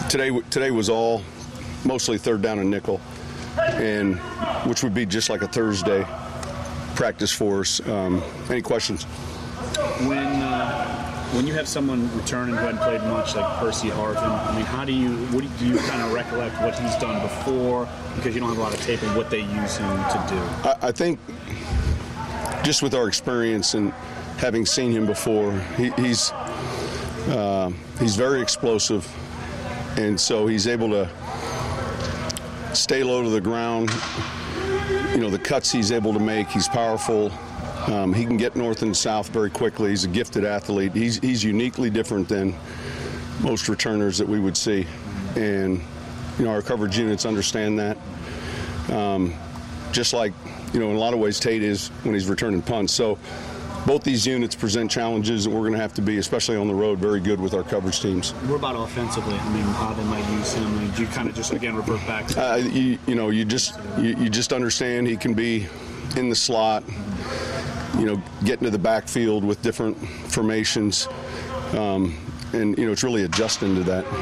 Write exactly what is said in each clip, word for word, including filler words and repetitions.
today today was all mostly third down and nickel, and which would be just like a Thursday practice for us. Um, any questions? When uh, when you have someone returning who hadn't played much, like Percy Harvin, I mean, how do you what do you kind of recollect what he's done before, because you don't have a lot of tape, and what they use him to do? I, I think just with our experience and having seen him before, he, he's uh, he's very explosive, and so he's able to stay low to the ground. You know, the cuts he's able to make, he's powerful. Um, he can get north and south very quickly. He's a gifted athlete. He's, he's uniquely different than most returners that we would see. And, you know, our coverage units understand that. Um, just like, you know, in a lot of ways Tate is when he's returning punts. So both these units present challenges, and we're going to have to be, especially on the road, very good with our coverage teams. What about offensively? I mean, how they might use him? I mean, do you kind of just, again, revert back to uh, you, you know, you just you, you just understand he can be in the slot, you know, get into the backfield with different formations, um, and, you know, it's really adjusting to that.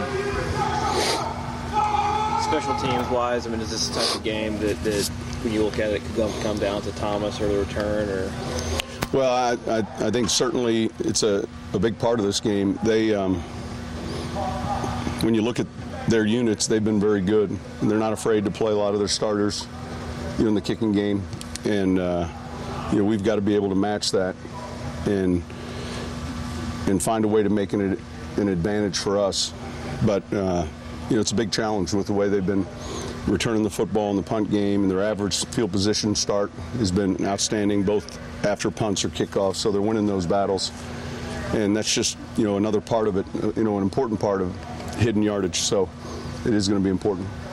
Special teams wise, I mean, is this the type of game that, that when you look at it, could come down to Thomas or the return? Or Well, I, I, I think certainly it's a, a big part of this game. They, um, when you look at their units, they've been very good, and they're not afraid to play a lot of their starters, you know, in the kicking game, and uh, you know, we've got to be able to match that and and find a way to make an an advantage for us. But uh, you know, it's a big challenge with the way they've been returning the football in the punt game, and their average field position start has been outstanding, both after punts or kickoffs. So they're winning those battles, and that's just, you know, another part of it. You know, an important part of hidden yardage. So it is going to be important.